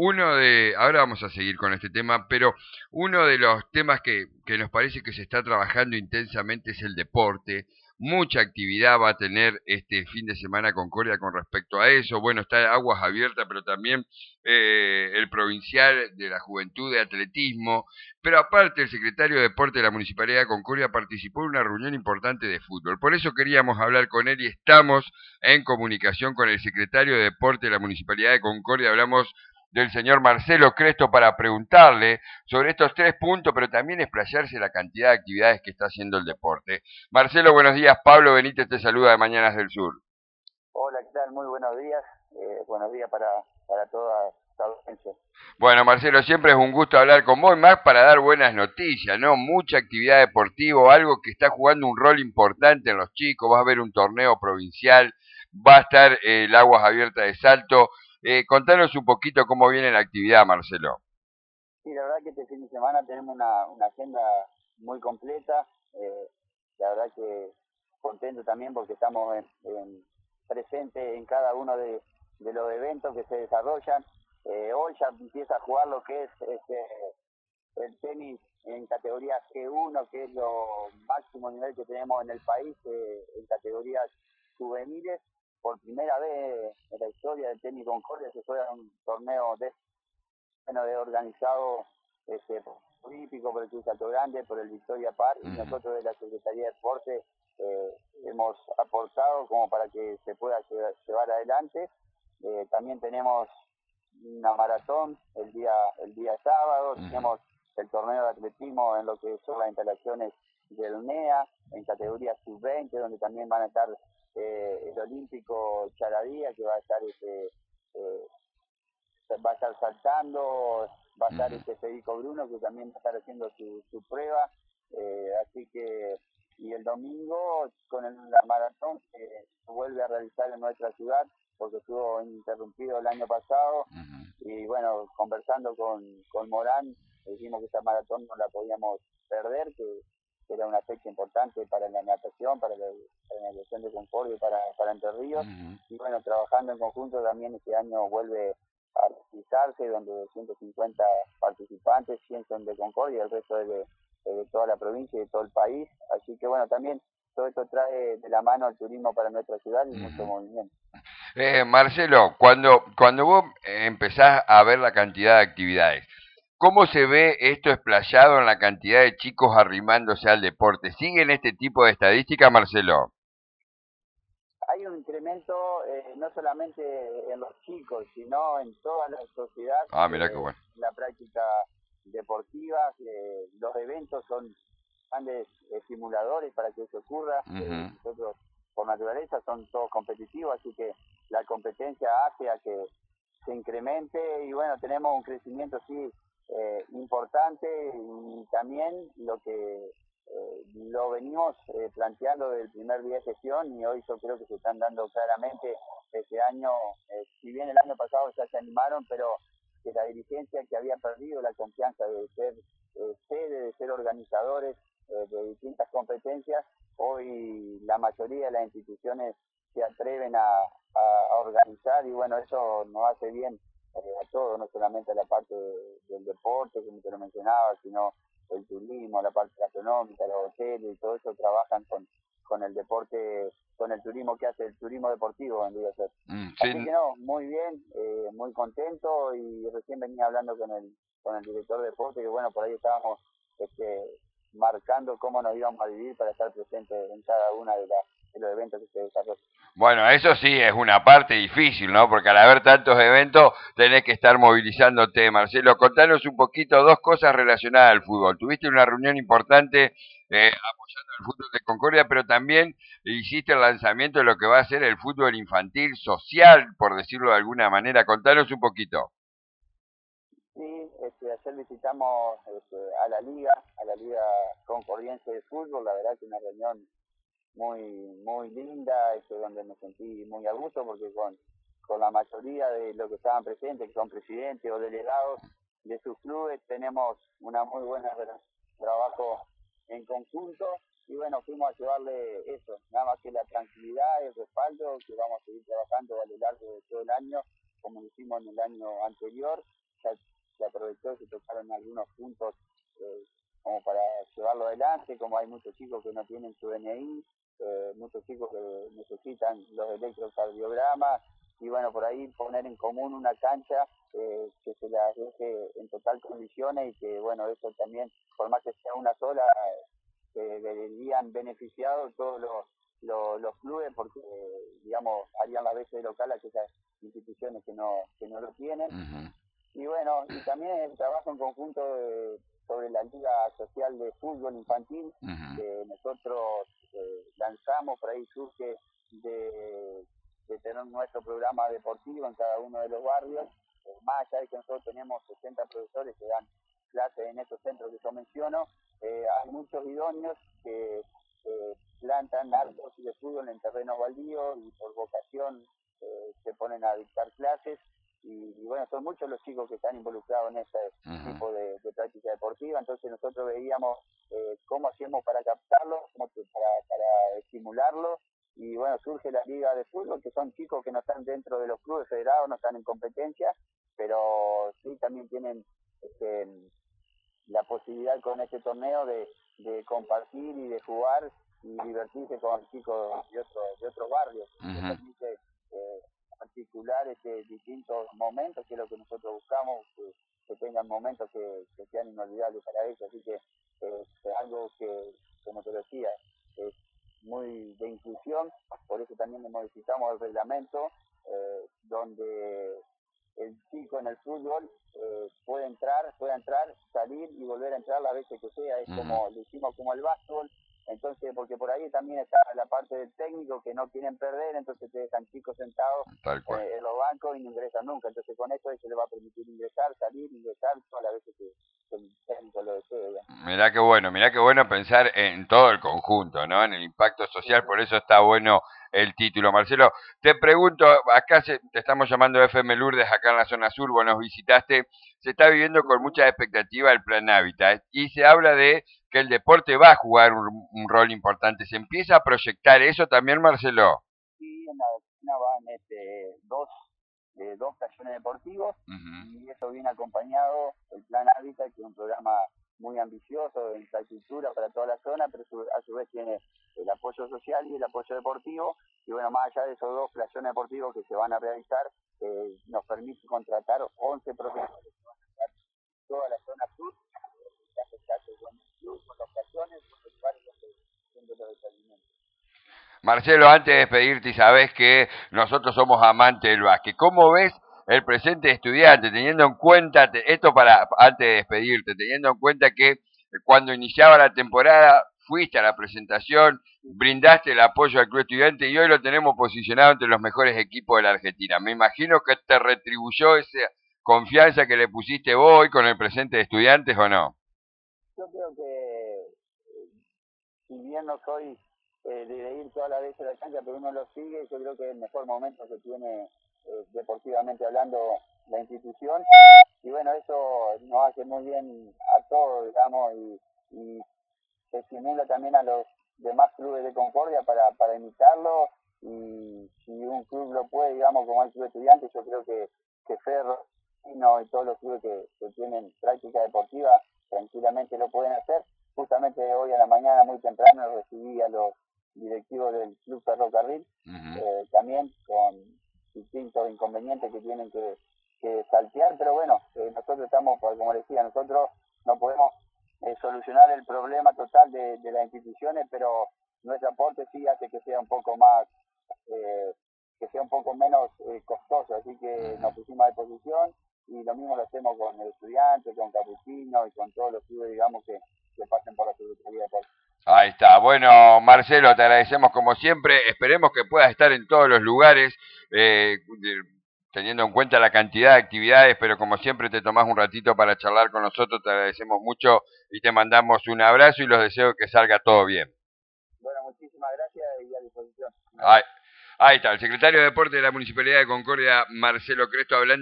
ahora vamos a seguir con este tema, pero uno de los temas que nos parece que se está trabajando intensamente es el deporte. Mucha actividad va a tener este fin de semana Concordia con respecto a eso. Bueno, está Aguas Abiertas, pero también el provincial de la Juventud de Atletismo. Pero aparte, el secretario de Deporte de la Municipalidad de Concordia participó en una reunión importante de fútbol. Por eso queríamos hablar con él y estamos en comunicación con el secretario de Deporte de la Municipalidad de Concordia. Hablamos del señor Marcelo Cresto para preguntarle sobre estos 3 puntos, pero también explayarse la cantidad de actividades que está haciendo el deporte. Marcelo, buenos días. Pablo Benítez te saluda de Mañanas del Sur. Hola, ¿qué tal? Muy buenos días. Buenos días para toda la audiencia. Bueno, Marcelo, siempre es un gusto hablar con vos, más para dar buenas noticias, ¿no? Mucha actividad deportiva, algo que está jugando un rol importante en los chicos. Va a haber un torneo provincial, va a estar el Aguas Abiertas de Salto. Contanos un poquito cómo viene la actividad, Marcelo. Sí, la verdad que este fin de semana tenemos una agenda muy completa. La verdad que contento también porque estamos presentes en cada uno de los eventos que se desarrollan. Hoy ya empieza a jugar lo que es el tenis en categoría G1, que es lo máximo nivel que tenemos en el país, en categorías juveniles. Por primera vez en la historia del tenis Concordia se juega un torneo de organizado olímpico por el Cruz Alto Grande, por el Victoria Park, y nosotros de la Secretaría de Deporte hemos aportado como para que se pueda llevar adelante. También tenemos una maratón el día sábado, tenemos el torneo de atletismo en lo que son las instalaciones del NEA, en categoría sub-20, donde también van a estar el olímpico Charadía, que va a estar saltando, va a estar Federico Bruno, que también va a estar haciendo su prueba, así que, y el domingo con la maratón se vuelve a realizar en nuestra ciudad, porque estuvo interrumpido el año pasado, y bueno, conversando con Morán, dijimos que esta maratón no la podíamos perder, que era una fecha importante para la natación, para la natación de Concordia y para Entre Ríos, y bueno, trabajando en conjunto también este año vuelve a realizarse, donde 250 participantes, 100 son de Concordia y el resto es de toda la provincia y de todo el país, así que bueno, también todo esto trae de la mano el turismo para nuestra ciudad y mucho movimiento. Marcelo, cuando vos empezás a ver la cantidad de actividades, ¿cómo se ve esto explayado en la cantidad de chicos arrimándose al deporte? ¿Siguen este tipo de estadísticas, Marcelo? Hay un incremento no solamente en los chicos, sino en toda la sociedad, Mirá qué bueno. la práctica deportiva. Los eventos son grandes simuladores para que eso ocurra. Nosotros, por naturaleza, son todos competitivos, así que la competencia hace a que se incremente y bueno, tenemos un crecimiento sí importante, y también lo que lo venimos planteando desde el primer día de gestión, y hoy yo creo que se están dando claramente este año, si bien el año pasado ya se animaron, pero que la dirigencia, que había perdido la confianza de ser sede, de ser organizadores de distintas competencias, hoy la mayoría de las instituciones se atreven a organizar, y bueno, eso nos hace bien a todos, no solamente a la parte del deporte, como te lo mencionaba, sino el turismo, la parte gastronómica, los hoteles y todo eso trabajan con el deporte, con el turismo que hace el turismo deportivo, vendría a ser. Así que no, muy bien, muy contento, y recién venía hablando con el director de deporte, que bueno, por ahí estábamos marcando cómo nos íbamos a vivir para estar presentes en cada una de los eventos que se desarrollan. Bueno, eso sí es una parte difícil, ¿no? Porque al haber tantos eventos tenés que estar movilizándote. Marcelo, contanos un poquito 2 cosas relacionadas al fútbol. Tuviste una reunión importante apoyando el fútbol de Concordia, pero también hiciste el lanzamiento de lo que va a ser el fútbol infantil social, por decirlo de alguna manera. Contanos un poquito. Sí, ayer visitamos a la Liga Concordiense de Fútbol. La verdad que una reunión muy linda, donde me sentí muy a gusto, porque con la mayoría de los que estaban presentes, que son presidentes o delegados de sus clubes, tenemos una muy buena trabajo en conjunto, y bueno, fuimos a llevarle eso, nada más que la tranquilidad, el respaldo, que vamos a seguir trabajando a lo largo de todo el año, como lo hicimos en el año anterior, se aprovechó, se tocaron algunos puntos como para llevarlo adelante, como hay muchos chicos que no tienen su DNI, muchos chicos que necesitan los electrocardiogramas, y bueno, por ahí poner en común una cancha que se las deje en total condiciones y que bueno, eso también, por más que sea una sola, verían beneficiados todos los clubes porque, digamos, harían las veces de local a aquellas instituciones que no lo tienen. Y bueno, y también el trabajo en conjunto sobre la Liga Social de Fútbol Infantil, que nosotros lanzamos, por ahí surge de tener nuestro programa deportivo en cada uno de los barrios, más allá de que nosotros tenemos 60 profesores que dan clases en estos centros que yo menciono, hay muchos idóneos que plantan árboles de fútbol en terrenos baldíos y por vocación se ponen a dictar clases. Y bueno, son muchos los chicos que están involucrados en este tipo de práctica deportiva, entonces nosotros veíamos cómo hacíamos para captarlo, para estimularlo, y bueno, surge la Liga de Fútbol, que son chicos que no están dentro de los clubes federados, no están en competencia, pero sí también tienen la posibilidad con este torneo de compartir y de jugar y divertirse con chicos de otros barrios, que permite articular distintos momentos, que es lo que nosotros buscamos, que tengan momentos que sean inolvidables para ellos, así que es algo que, como te decía, es muy de inclusión, por eso también le modificamos el reglamento, donde el chico en el fútbol puede entrar, salir y volver a entrar las veces que sea, es como lo hicimos como el básquetbol. Entonces, porque por ahí también está la parte del técnico que no quieren perder, entonces te dejan chicos sentados en los bancos y no ingresan nunca. Entonces, con esto se le va a permitir ingresar, salir, todas las veces que el técnico lo desee. Mirá qué bueno pensar en todo el conjunto, ¿no? En el impacto social, por eso está bueno el título. Marcelo, te pregunto, acá te estamos llamando de FM Lourdes, acá en la zona sur, vos nos visitaste, se está viviendo con mucha expectativa el Plan Hábitat y se habla de que el deporte va a jugar un rol importante. ¿Se empieza a proyectar eso también, Marcelo? Sí, en la oficina van dos talleres deportivos y eso viene acompañado el Plan Hábitat, que es un programa muy ambicioso de infraestructura para toda la zona, pero a su vez tiene el apoyo social y el apoyo deportivo, y bueno, más allá de esos dos playones deportivos que se van a realizar, nos permite contratar 11 profesores que van a estar toda la zona sur, con los playones, con los lugares donde los desayunos. Marcelo, antes de despedirte, y sabés que nosotros somos amantes del básquet, ¿cómo ves el presente de estudiante, teniendo en cuenta, esto para antes de despedirte, teniendo en cuenta que cuando iniciaba la temporada fuiste a la presentación, brindaste el apoyo al club estudiante y hoy lo tenemos posicionado entre los mejores equipos de la Argentina? Me imagino que te retribuyó esa confianza que le pusiste vos hoy con el presente de estudiantes, ¿o no? Yo creo que, si bien no soy de ir toda la vez a la cancha, pero uno lo sigue, yo creo que es el mejor momento que tiene deportivamente hablando la institución, y bueno, eso nos hace muy bien a todos, digamos, y se estimula también a los demás clubes de Concordia para imitarlo, y si un club lo puede, digamos, como el Club Estudiantes, yo creo que Ferro y todos los clubes que tienen práctica deportiva tranquilamente lo pueden hacer. Justamente hoy a la mañana muy temprano recibí a los directivos del Club Ferrocarril, también con distintos inconvenientes que tienen que saltear, pero bueno, nosotros estamos, como decía, nosotros no podemos solucionar el problema total de las instituciones, pero nuestro aporte sí hace que sea un poco más, que sea un poco menos costoso, así que nos pusimos a disposición, y lo mismo lo hacemos con el estudiante, con Capuchino y con todos los clubes, digamos, que pasen por la Secretaría de Deportes. Ahí está. Bueno, Marcelo, te agradecemos como siempre. Esperemos que puedas estar en todos los lugares, teniendo en cuenta la cantidad de actividades, pero como siempre te tomás un ratito para charlar con nosotros. Te agradecemos mucho y te mandamos un abrazo y los deseo que salga todo bien. Bueno, muchísimas gracias y a disposición. Ahí está, el secretario de Deporte de la Municipalidad de Concordia, Marcelo Cresto, hablando.